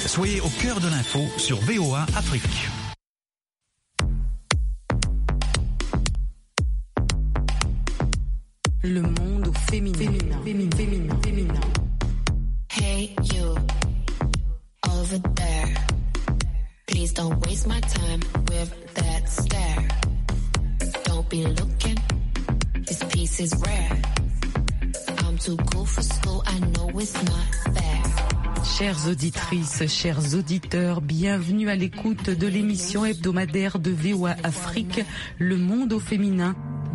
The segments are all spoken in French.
Soyez au cœur de l'info sur VOA Afrique. Le monde au féminin. Hey you, over there. Please don't waste my time with that stare. Don't be looking, this piece is rare. I'm too cool for school, I know it's not fair. Chères auditrices, chers auditeurs, bienvenue à l'écoute de l'émission hebdomadaire de VOA Afrique, Le monde au féminin.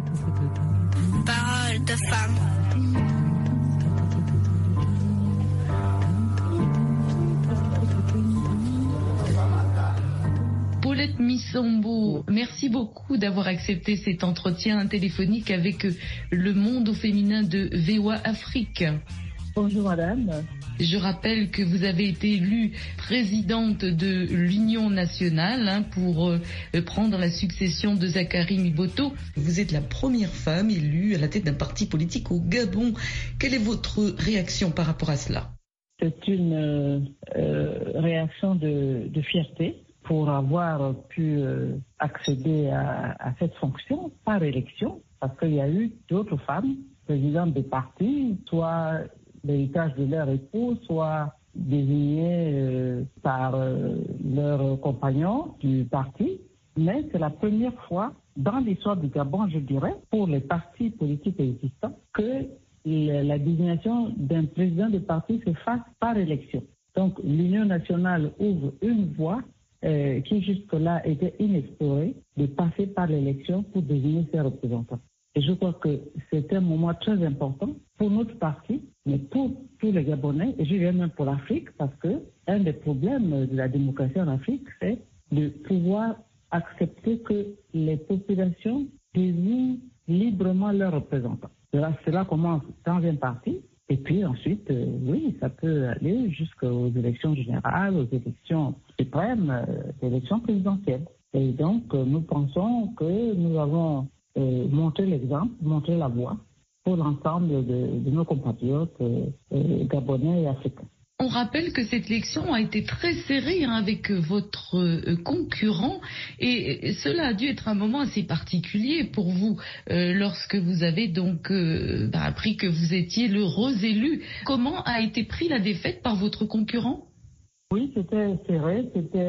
Parole de femme. Paulette Missombo, merci beaucoup d'avoir accepté cet entretien téléphonique avec Le monde au féminin de VOA Afrique. Bonjour madame. Je rappelle que vous avez été élue présidente de l'Union nationale pour prendre la succession de Zachary Miboto. Vous êtes la première femme élue à la tête d'un parti politique au Gabon. Quelle est votre réaction par rapport à cela? C'est une réaction de fierté pour avoir pu accéder à cette fonction par élection, parce qu'il y a eu d'autres femmes présidentes des partis, soit l'héritage de leur époux, soit désignés par leurs compagnons du parti. Mais c'est la première fois dans l'histoire du Gabon, je dirais, pour les partis politiques existants, que la désignation d'un président de parti se fasse par élection. Donc l'Union nationale ouvre une voie qui jusque-là était inexplorée, de passer par l'élection pour désigner ses représentants. Et je crois que c'est un moment très important pour notre parti, mais pour tous les Gabonais, et je dirais même pour l'Afrique, parce que un des problèmes de la démocratie en Afrique, c'est de pouvoir accepter que les populations désignent librement leurs représentants. Cela commence dans un parti, et puis ensuite, oui, ça peut aller jusqu'aux élections générales, aux élections suprêmes, aux élections présidentielles. Et donc, nous pensons que nous avons montré l'exemple, montré la voie pour l'ensemble de nos compatriotes gabonais et africains. On rappelle que cette élection a été très serrée avec votre concurrent et cela a dû être un moment assez particulier pour vous lorsque vous avez donc appris que vous étiez l'heureux élu. Comment a été prise la défaite par votre concurrent? Oui, c'était serré,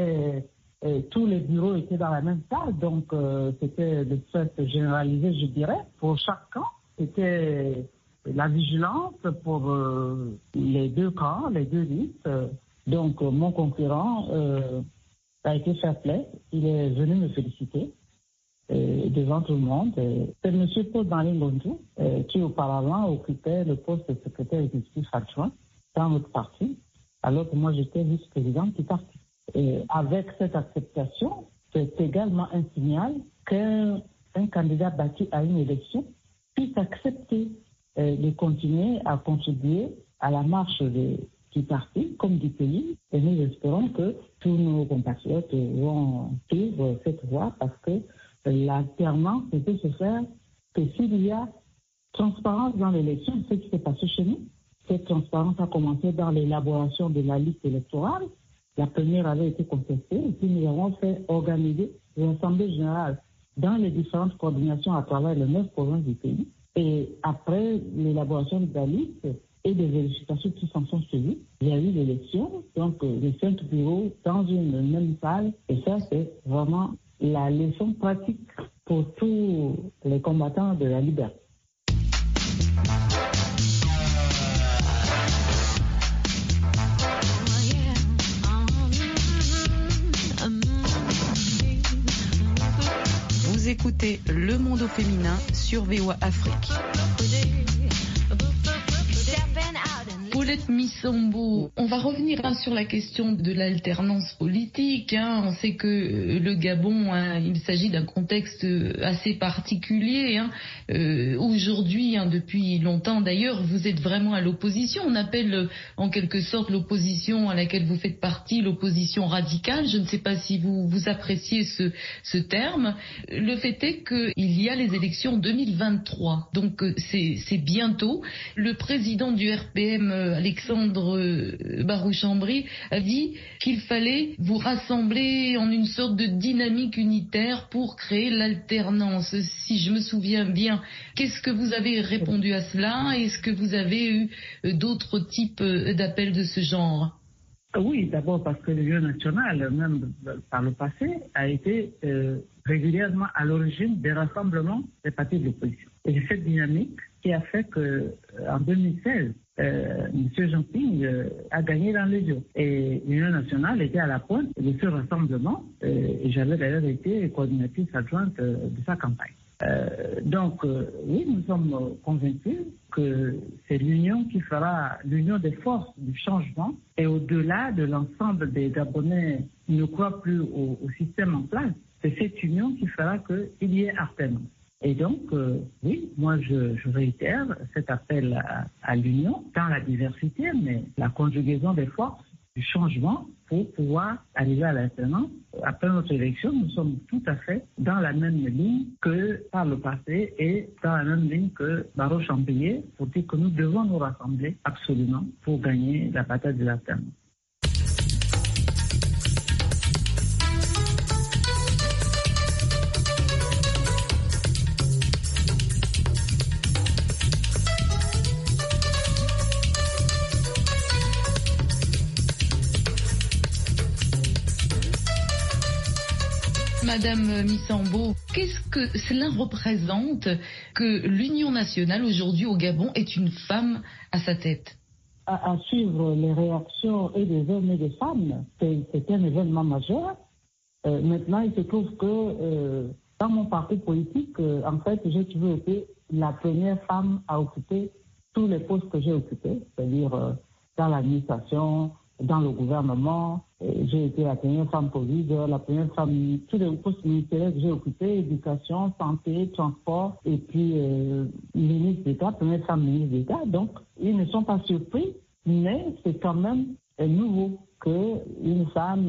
tous les bureaux étaient dans la même salle, donc c'était de fait généralisé, je dirais, pour chaque camp. C'était la vigilance pour les deux camps, les deux listes. Donc mon concurrent a été fair play. Il est venu me féliciter devant tout le monde. C'est M. Paul Malingondu qui auparavant occupait le poste de secrétaire exécutif adjoint dans notre parti, alors que moi j'étais vice-présidente du parti. Et avec cette acceptation, c'est également un signal qu'un candidat battu à une élection puisse accepter de continuer à contribuer à la marche du parti comme du pays. Et nous espérons que tous nos compatriotes vont suivre cette voie, parce que l'alternance ne peut se faire que s'il y a transparence dans l'élection. Ce qui s'est passé chez nous, cette transparence a commencé dans l'élaboration de la liste électorale. La première avait été contestée, et puis nous avons fait organiser l'Assemblée générale dans les différentes coordinations à travers les 9 provinces du pays. Et après l'élaboration de la liste et des vérifications qui s'en sont suivies, il y a eu l'élection, donc les 5 bureaux dans une même salle. Et ça, c'est vraiment la leçon pratique pour tous les combattants de la liberté. Vous écoutez Le monde au féminin sur VOA Afrique. Paulette Missombo, on va revenir sur la question de l'alternance politique. On sait que le Gabon, il s'agit d'un contexte assez particulier. Aujourd'hui, depuis longtemps d'ailleurs, vous êtes vraiment à l'opposition. On appelle en quelque sorte l'opposition à laquelle vous faites partie l'opposition radicale. Je ne sais pas si vous appréciez ce terme. Le fait est qu'il y a les élections 2023, donc c'est bientôt. Le président du RPM Alexandre Barou-Chambry, a dit qu'il fallait vous rassembler en une sorte de dynamique unitaire pour créer l'alternance. Si je me souviens bien, qu'est-ce que vous avez répondu à cela? Est-ce que vous avez eu d'autres types d'appels de ce genre? Oui, d'abord parce que l'Union nationale, même par le passé, a été régulièrement à l'origine des rassemblements des partis de l'opposition. Et c'est cette dynamique qui a fait qu'en 2016, M. Jean-Ping a gagné dans les jeux. Et l'Union nationale était à la pointe de ce rassemblement. Et j'avais d'ailleurs été coordinatrice adjointe de sa campagne. Oui, nous sommes convaincus que c'est l'union qui fera l'union des forces du changement. Et au-delà de l'ensemble des Gabonais qui ne croient plus au système en place, c'est cette union qui fera qu'il y ait alternance. Et donc, oui, moi je réitère cet appel à l'union dans la diversité, mais la conjugaison des forces du changement pour pouvoir arriver à l'alternance. Après notre élection, nous sommes tout à fait dans la même ligne que par le passé et dans la même ligne que Barou-Chambry pour dire que nous devons nous rassembler absolument pour gagner la bataille de l'alternance. Madame Missambo, qu'est-ce que cela représente que l'Union nationale aujourd'hui au Gabon ait une femme à sa tête? À suivre les réactions et des hommes et des femmes, c'est un événement majeur. Maintenant, il se trouve que dans mon parti politique, en fait, j'ai toujours été la première femme à occuper tous les postes que j'ai occupés, c'est-à-dire dans l'administration, dans le gouvernement. J'ai été la première femme Covid, la première femme, tous les postes ministériels que j'ai occupés, éducation, santé, transport, et puis ministre d'État, première femme ministre d'État. Donc, ils ne sont pas surpris, mais c'est quand même nouveau qu'une femme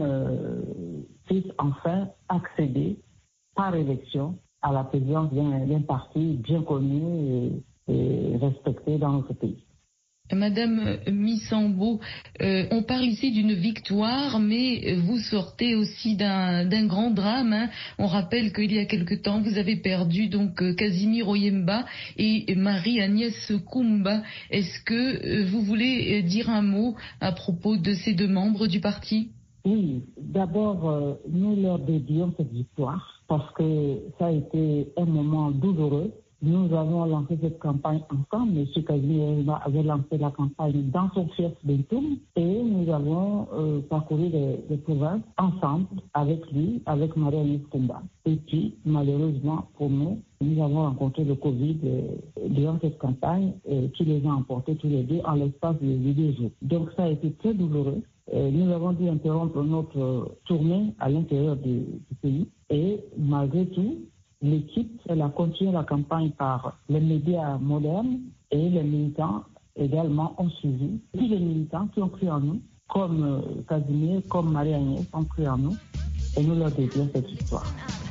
puisse enfin accéder par élection à la présidence d'un parti bien connu et respecté dans notre pays. Madame Missambo, on parle ici d'une victoire, mais vous sortez aussi d'un grand drame. Hein. On rappelle qu'il y a quelque temps, vous avez perdu donc Casimir Oyemba et Marie-Agnès Koumba. Est-ce que vous voulez dire un mot à propos de ces deux membres du parti? Oui, d'abord, nous leur dédions cette victoire parce que ça a été un moment douloureux. Nous avons lancé cette campagne ensemble. M. Casimir avait lancé la campagne dans son fief Bentoum et nous avons parcouru les provinces ensemble avec lui, avec Marie-Agnès Koumba. Et puis, malheureusement pour nous, nous avons rencontré le Covid durant cette campagne qui les a emportés tous les deux en l'espace de 2 jours. Donc ça a été très douloureux. Nous avons dû interrompre notre tournée à l'intérieur du pays et malgré tout, l'équipe, elle a continué la campagne par les médias modernes et les militants également ont suivi. Tous les militants qui ont cru en nous, comme Casimir, comme Marie-Agnès, ont cru en nous et nous leur dédions cette histoire.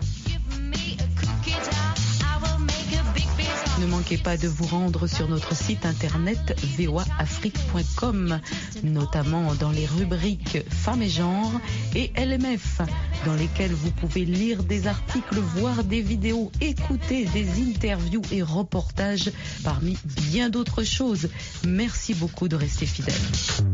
Ne manquez pas de vous rendre sur notre site internet voaafrique.com, notamment dans les rubriques Femmes et Genre et LMF, dans lesquelles vous pouvez lire des articles, voir des vidéos, écouter des interviews et reportages, parmi bien d'autres choses. Merci beaucoup de rester fidèles.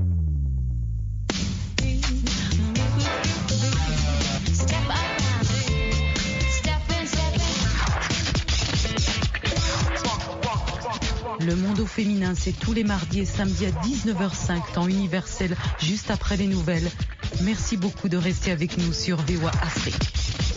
Le monde au féminin, c'est tous les mardis et samedis à 19h05, temps universel, juste après les nouvelles. Merci beaucoup de rester avec nous sur VOA Afrique.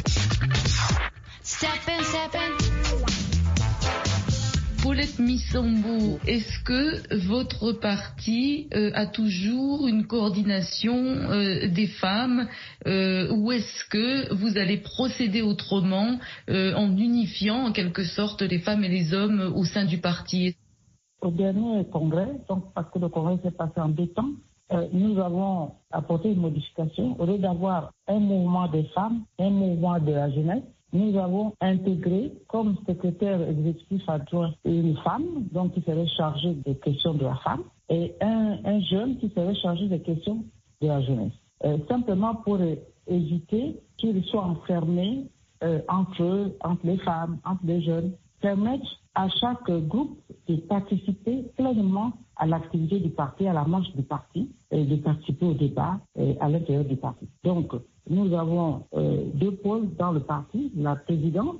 Paulette Missambo, est-ce que votre parti a toujours une coordination des femmes ou est-ce que vous allez procéder autrement en unifiant en quelque sorte les femmes et les hommes au sein du parti? Au dernier congrès, donc parce que le congrès s'est passé en 2 temps, nous avons apporté une modification. Au lieu d'avoir un mouvement des femmes, un mouvement de la jeunesse, nous avons intégré comme secrétaire exécutif adjoint une femme, donc qui serait chargée des questions de la femme, et un jeune qui serait chargé des questions de la jeunesse. Simplement pour éviter qu'ils soient enfermés entre eux, entre les femmes, entre les jeunes, permettre à chaque groupe de participer pleinement à l'activité du parti, à la marche du parti, et de participer au débat à l'intérieur du parti. Donc, nous avons deux pôles dans le parti, la présidente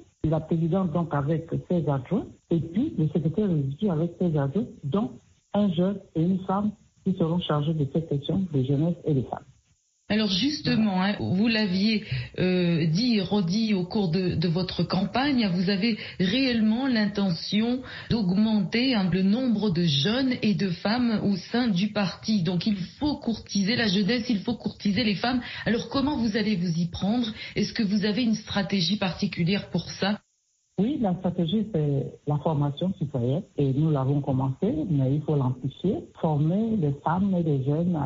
donc avec ses adjoints, et puis le secrétaire exécutif avec ses adjoints, dont un jeune et une femme qui seront chargés de cette question de jeunesse et de femmes. Alors justement, vous l'aviez dit et redit au cours de votre campagne, vous avez réellement l'intention d'augmenter le nombre de jeunes et de femmes au sein du parti. Donc il faut courtiser la jeunesse, il faut courtiser les femmes. Alors comment vous allez vous y prendre? Est-ce que vous avez une stratégie particulière pour ça? Oui, la stratégie, c'est la formation citoyenne et nous l'avons commencé, mais il faut l'amplifier, former les femmes et les jeunes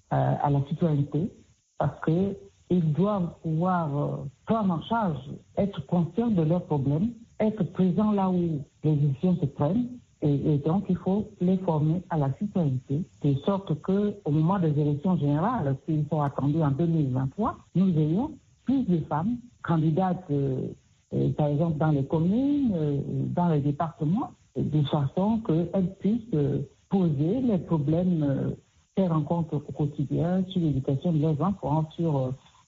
à la citoyenneté. Parce qu'ils doivent pouvoir prendre en charge, être conscients de leurs problèmes, être présents là où les décisions se prennent. Et donc, il faut les former à la citoyenneté, de sorte qu'au moment des élections générales, qui sont attendues en 2023, nous ayons plus de femmes candidates, par exemple, dans les communes, dans les départements, de façon qu'elles puissent poser les problèmes qu'elles rencontrent au quotidien sur l'éducation de leurs enfants, sur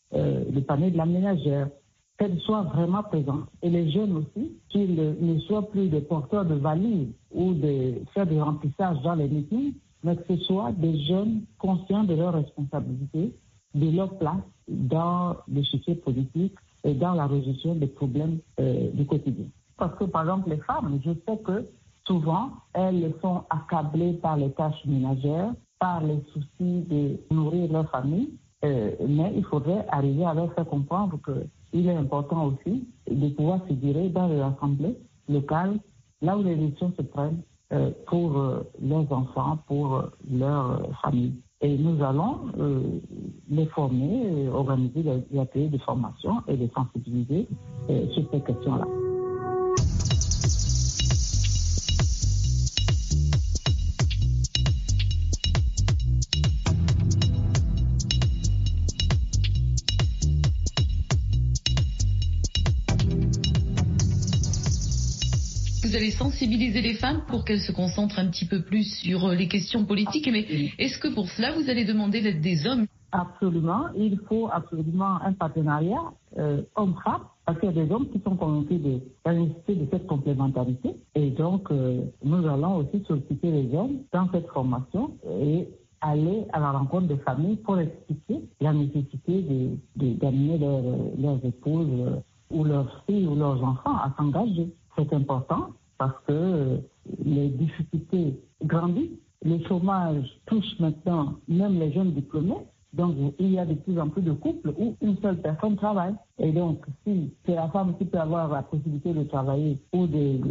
le panier de la ménagère, qu'elles soient vraiment présentes. Et les jeunes aussi, qu'ils ne soient plus des porteurs de valises ou de faire des remplissages dans les meetings, mais que ce soit des jeunes conscients de leurs responsabilités, de leur place dans l'échiquier politique et dans la résolution des problèmes du quotidien. Parce que, par exemple, les femmes, je sais que souvent, elles sont accablées par les tâches ménagères, par les soucis de nourrir leur famille, mais il faudrait arriver à leur faire comprendre qu'il est important aussi de pouvoir figurer dans les assemblées locales, là où les décisions se prennent pour leurs enfants, pour leur famille. Et nous allons les former, organiser des ateliers de formation et les sensibiliser sur ces questions-là. Vous allez sensibiliser les femmes pour qu'elles se concentrent un petit peu plus sur les questions politiques. Mais est-ce que pour cela, vous allez demander l'aide des hommes? Absolument. Il faut absolument un partenariat homme-femme, parce qu'il y a des hommes qui sont convaincus de la nécessité de cette complémentarité. Et donc, nous allons aussi solliciter les hommes dans cette formation et aller à la rencontre des familles pour expliquer la nécessité d'amener leurs épouses ou leurs filles ou leurs enfants à s'engager. C'est important parce que les difficultés grandissent. Le chômage touche maintenant même les jeunes diplômés. Donc, il y a de plus en plus de couples où une seule personne travaille. Et donc, si c'est la femme qui peut avoir la possibilité de travailler ou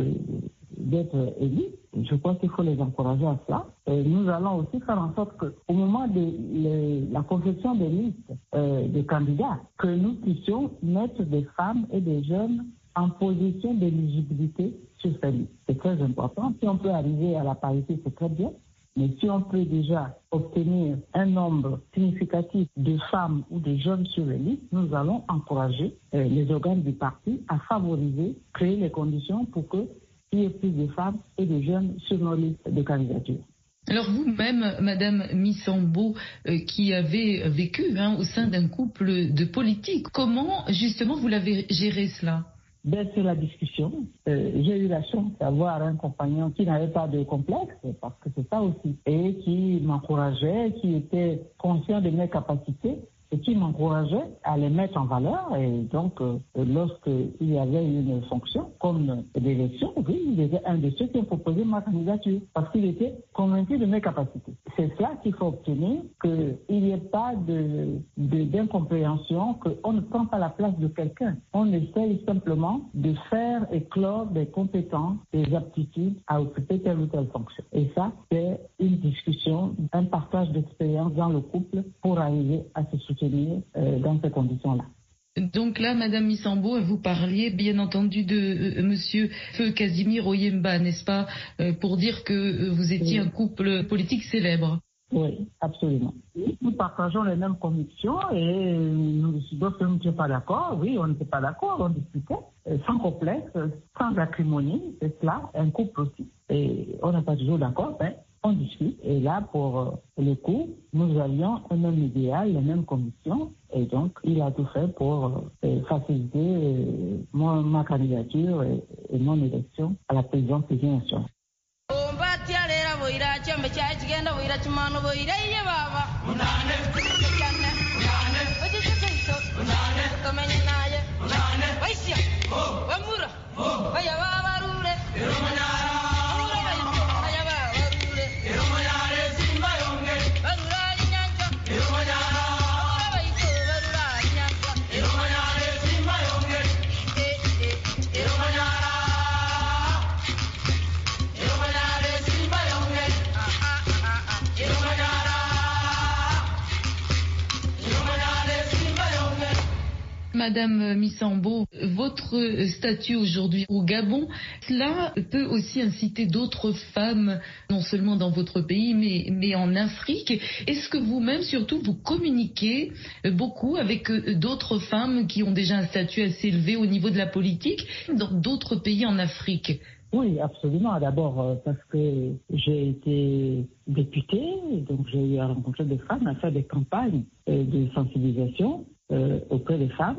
d'être élue, je crois qu'il faut les encourager à cela. Et nous allons aussi faire en sorte qu'au moment de la conception des listes de candidats, que nous puissions mettre des femmes et des jeunes en position d'éligibilité sur ces listes. C'est très important. Si on peut arriver à la parité, c'est très bien. Mais si on peut déjà obtenir un nombre significatif de femmes ou de jeunes sur les listes, nous allons encourager les organes du parti à favoriser, créer les conditions pour qu'il y ait plus de femmes et de jeunes sur nos listes de candidature. Alors vous-même, Madame Missambo, qui avez vécu au sein d'un couple de politiques, comment justement vous l'avez géré cela? Sur la discussion, j'ai eu la chance d'avoir un compagnon qui n'avait pas de complexe, parce que c'est ça aussi, et qui m'encourageait, qui était conscient de mes capacités et qui m'encourageait à les mettre en valeur. Et donc, lorsqu'il y avait une fonction comme l'élection, oui, il était un de ceux qui ont proposé ma candidature, parce qu'il était convaincu de mes capacités. C'est cela qu'il faut obtenir, qu'il n'y ait pas d'incompréhension, qu'on ne prend pas la place de quelqu'un. On essaye simplement de faire éclore des compétences, des aptitudes à occuper telle ou telle fonction. Et ça, c'est une discussion, un partage d'expérience dans le couple pour arriver à se soutenir dans ces conditions-là. Donc là, Madame Missambo, vous parliez bien entendu de Monsieur Feu Casimir Oyemba, n'est-ce pas, pour dire que vous étiez un couple politique célèbre. Oui, absolument. Nous partageons les mêmes convictions et d'autres ne sont pas d'accord. Oui, on n'était pas d'accord, on discutait sans complexe, sans acrimonie, c'est cela, un couple aussi. Et on n'est pas toujours d'accord, mais on discute. Et là, pour le coup, nous avions un même idéal, les mêmes convictions. Et donc, il a tout fait pour faciliter ma candidature et mon élection à la présidence de l'Union. Madame Missambo, votre statut aujourd'hui au Gabon, cela peut aussi inciter d'autres femmes, non seulement dans votre pays, mais en Afrique. Est-ce que vous-même, surtout, vous communiquez beaucoup avec d'autres femmes qui ont déjà un statut assez élevé au niveau de la politique dans d'autres pays en Afrique? Oui, absolument. D'abord parce que j'ai été députée, donc j'ai eu à rencontrer des femmes, à faire des campagnes de sensibilisation auprès des femmes.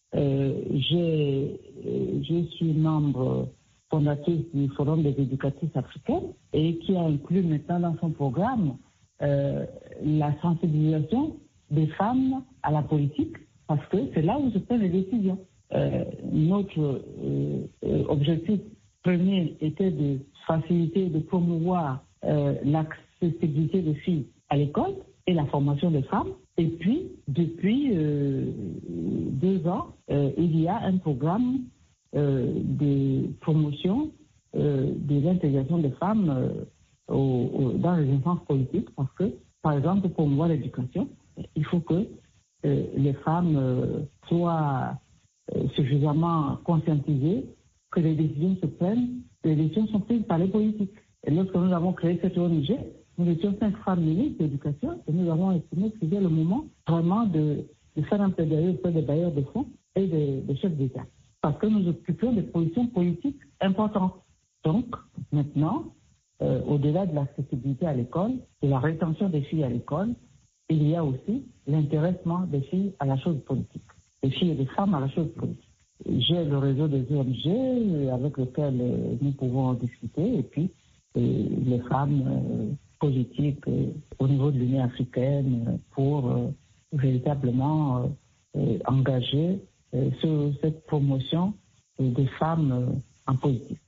Je suis membre fondatrice du Forum des éducatrices africaines et qui a inclus maintenant dans son programme la sensibilisation des femmes à la politique, parce que c'est là où se prennent les décisions. Notre objectif premier était de faciliter et de promouvoir l'accessibilité des filles à l'école et la formation des femmes. Et puis, depuis 2 ans, il y a un programme de promotion de l'intégration des femmes dans les instances politiques, parce que, par exemple, pour promouvoir l'éducation, il faut que les femmes soient suffisamment conscientisées que les décisions se prennent, les décisions sont prises par les politiques. Et lorsque nous avons créé cette ONG, nous étions 5 femmes ministres d'éducation et nous avons estimé que c'était le moment vraiment de faire un plaidoyer auprès des bailleurs de fonds et des chefs d'État. Parce que nous occupions des positions politiques importantes. Donc, maintenant, au-delà de l'accessibilité à l'école, de la rétention des filles à l'école, il y a aussi l'intéressement des filles à la chose politique, des filles et des femmes à la chose politique. J'ai le réseau des ONG avec lequel nous pouvons discuter et puis les femmes politiques au niveau de l'Union africaine pour véritablement engager cette promotion des femmes en politique.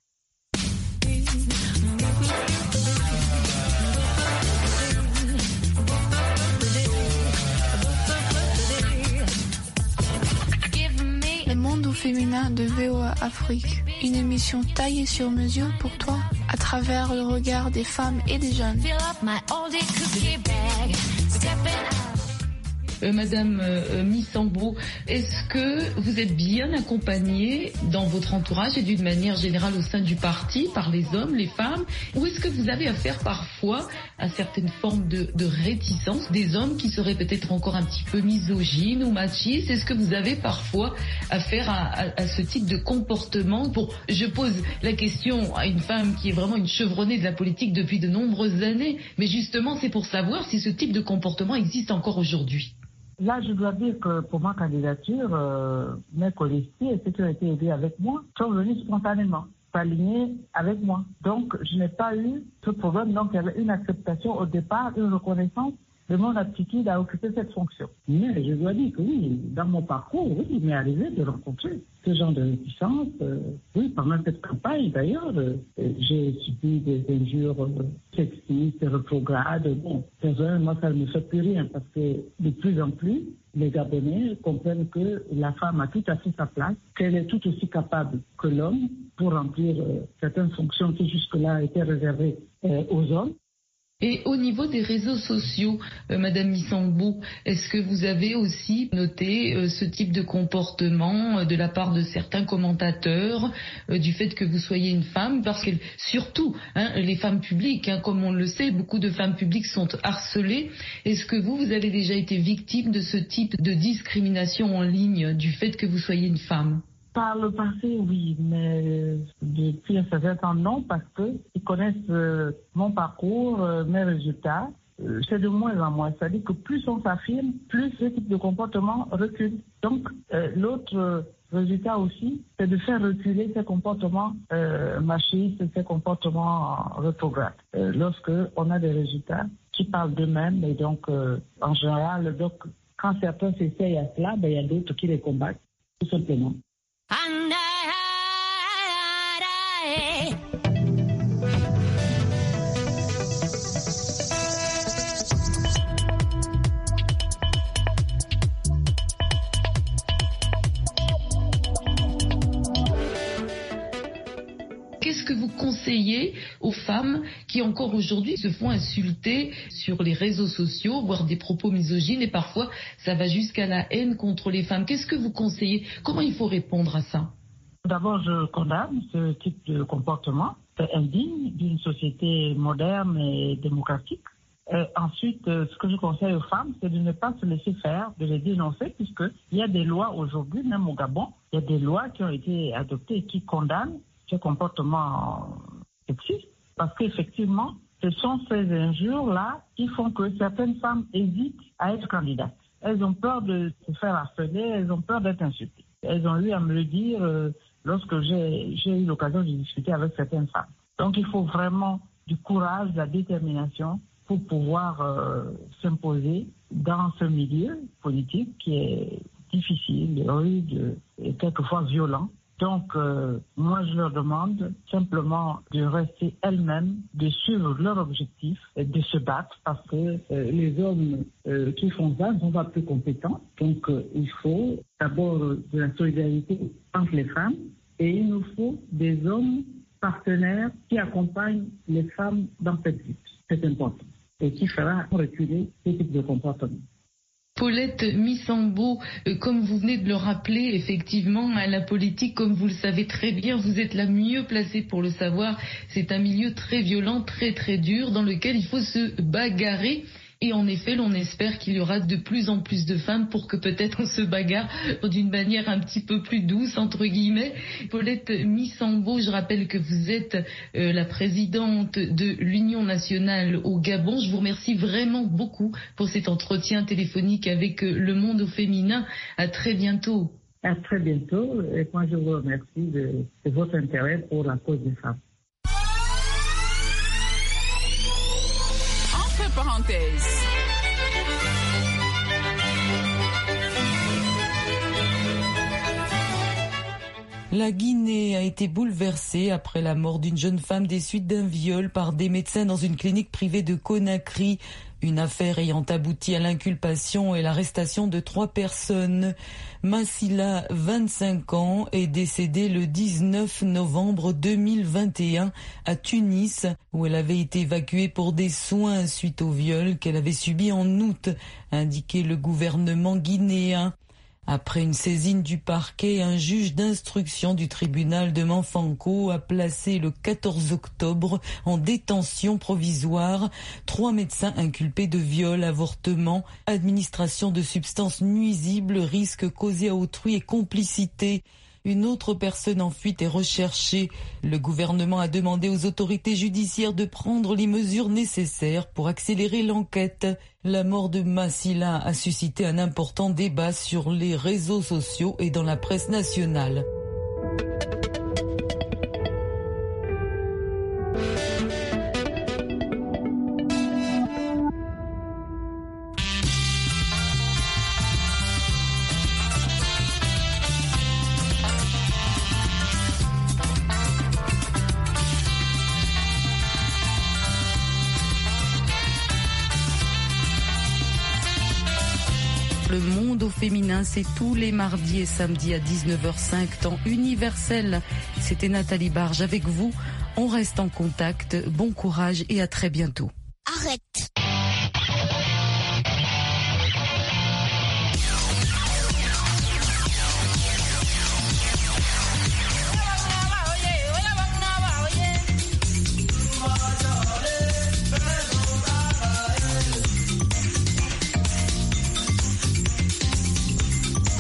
Féminin de VOA Afrique, une émission taillée sur mesure pour toi à travers le regard des femmes et des jeunes. Madame Missambo, est-ce que vous êtes bien accompagnée dans votre entourage et d'une manière générale au sein du parti par les hommes, les femmes, ou est-ce que vous avez affaire parfois à certaines formes de réticence des hommes qui seraient peut-être encore un petit peu misogynes ou machistes? Est-ce que vous avez parfois affaire à ce type de comportement? Bon, je pose la question à une femme qui est vraiment une chevronnée de la politique depuis de nombreuses années, mais justement c'est pour savoir si ce type de comportement existe encore aujourd'hui. Là, je dois dire que pour ma candidature, mes collègues et ceux qui ont été aidés avec moi sont venus spontanément, s'aligner avec moi. Donc, je n'ai pas eu ce problème. Donc, il y avait une acceptation au départ, une reconnaissance de mon aptitude à occuper cette fonction. Mais je dois dire que oui, dans mon parcours, oui, il m'est arrivé de rencontrer ce genre de réticence. Oui, pendant cette campagne, d'ailleurs, j'ai subi des injures sexistes, rétrogrades. Bon, personnellement, ça ne me fait plus rien parce que de plus en plus, les Gabonais comprennent que la femme a tout à fait sa place, qu'elle est tout aussi capable que l'homme pour remplir certaines fonctions qui jusque-là étaient réservées aux hommes. Et au niveau des réseaux sociaux, Madame Missambou, est-ce que vous avez aussi noté ce type de comportement de la part de certains commentateurs, du fait que vous soyez une femme, parce que surtout les femmes publiques, comme on le sait, beaucoup de femmes publiques sont harcelées. Est-ce que vous avez déjà été victime de ce type de discrimination en ligne du fait que vous soyez une femme? Par le passé, oui, mais depuis un certain temps, non, parce qu'ils connaissent mon parcours, mes résultats. C'est de moins en moins. C'est-à-dire que plus on s'affirme, plus ce type de comportement recule. Donc, l'autre résultat aussi, c'est de faire reculer ces comportements machistes, ces comportements rétrogrades. Lorsque on a des résultats qui parlent d'eux-mêmes, et donc, en général, donc, quand certains s'essayent à cela, il y a d'autres qui les combattent, tout simplement. Qu'est-ce que vous conseillez aux femmes qui encore aujourd'hui se font insulter sur les réseaux sociaux, voire des propos misogynes, et parfois ça va jusqu'à la haine contre les femmes? Qu'est-ce que vous conseillez? Comment il faut répondre à ça? D'abord, je condamne ce type de comportement. C'est indigne d'une société moderne et démocratique. Ensuite, ce que je conseille aux femmes, c'est de ne pas se laisser faire, de les dénoncer, puisqu'il y a des lois aujourd'hui, même au Gabon, il y a des lois qui ont été adoptées et qui condamnent ce comportement sexiste, parce qu'effectivement, ce sont ces injures-là qui font que certaines femmes hésitent à être candidates. Elles ont peur de se faire harceler, elles ont peur d'être insultées. Elles ont eu à me le dire lorsque j'ai eu l'occasion de discuter avec certaines femmes. Donc il faut vraiment du courage, de la détermination pour pouvoir s'imposer dans ce milieu politique qui est difficile, rude et quelquefois violent. Donc, moi, je leur demande simplement de rester elles-mêmes, de suivre leur objectif, et de se battre, parce que les hommes qui font ça ne sont pas plus compétents. Donc, il faut d'abord de la solidarité entre les femmes, et il nous faut des hommes partenaires qui accompagnent les femmes dans cette lutte. C'est important. Et qui fera reculer ce type de comportement. Paulette Missambou, comme vous venez de le rappeler, effectivement, la politique, comme vous le savez très bien, vous êtes la mieux placée pour le savoir. C'est un milieu très violent, très très dur, dans lequel il faut se bagarrer. Et en effet, l'on espère qu'il y aura de plus en plus de femmes pour que peut-être on se bagarre d'une manière un petit peu plus douce, entre guillemets. Paulette Missambou, je rappelle que vous êtes la présidente de l'Union nationale au Gabon. Je vous remercie vraiment beaucoup pour cet entretien téléphonique avec Le Monde au féminin. À très bientôt. À très bientôt. Et moi, je vous remercie de votre intérêt pour la cause des femmes. Parenthèse. La Guinée a été bouleversée après la mort d'une jeune femme des suites d'un viol par des médecins dans une clinique privée de Conakry. Une affaire ayant abouti à l'inculpation et l'arrestation de 3 personnes. Massila, 25 ans, est décédée le 19 novembre 2021 à Tunis, où elle avait été évacuée pour des soins suite au viol qu'elle avait subi en août, indiquait le gouvernement guinéen. Après une saisine du parquet, un juge d'instruction du tribunal de Manfanko a placé le 14 octobre en détention provisoire 3 médecins inculpés de viol, avortement, administration de substances nuisibles, risque causé à autrui et complicité. Une autre personne en fuite est recherchée. Le gouvernement a demandé aux autorités judiciaires de prendre les mesures nécessaires pour accélérer l'enquête. La mort de Massila a suscité un important débat sur les réseaux sociaux et dans la presse nationale. Le Monde au féminin, c'est tous les mardis et samedis à 19h05, temps universel. C'était Nathalie Barge avec vous. On reste en contact. Bon courage et à très bientôt. Arrête.